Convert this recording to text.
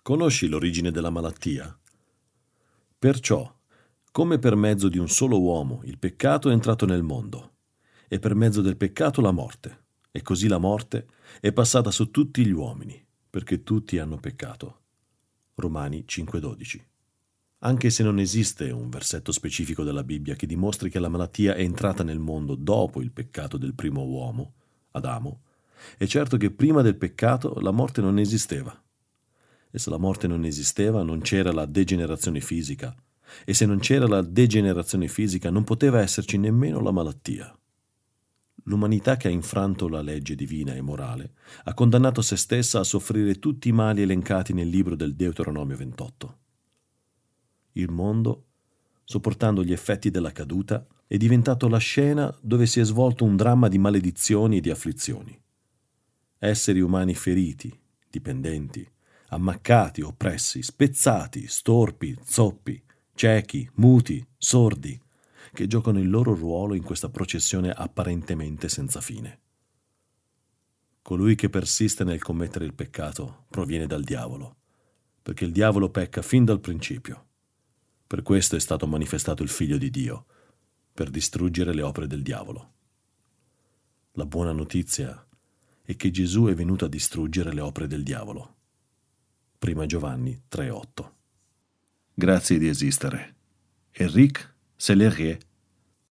Conosci l'origine della malattia? Perciò, come per mezzo di un solo uomo il peccato è entrato nel mondo, e per mezzo del peccato la morte, e così la morte è passata su tutti gli uomini, perché tutti hanno peccato. Romani 5,12. Anche se non esiste un versetto specifico della Bibbia che dimostri che la malattia è entrata nel mondo dopo il peccato del primo uomo, Adamo, è certo che prima del peccato la morte non esisteva. E se la morte non esisteva, non c'era la degenerazione fisica. E se non c'era la degenerazione fisica, non poteva esserci nemmeno la malattia. L'umanità che ha infranto la legge divina e morale ha condannato se stessa a soffrire tutti i mali elencati nel libro del Deuteronomio 28. Il mondo, sopportando gli effetti della caduta, è diventato la scena dove si è svolto un dramma di maledizioni e di afflizioni. Esseri umani feriti, dipendenti, ammaccati, oppressi, spezzati, storpi, zoppi, ciechi, muti, sordi, che giocano il loro ruolo in questa processione apparentemente senza fine. Colui che persiste nel commettere il peccato proviene dal diavolo, perché il diavolo pecca fin dal principio. Per questo è stato manifestato il Figlio di Dio, per distruggere le opere del diavolo. La buona notizia è che Gesù è venuto a distruggere le opere del diavolo. 1 Giovanni 3,8. Grazie di esistere. Éric Sellerier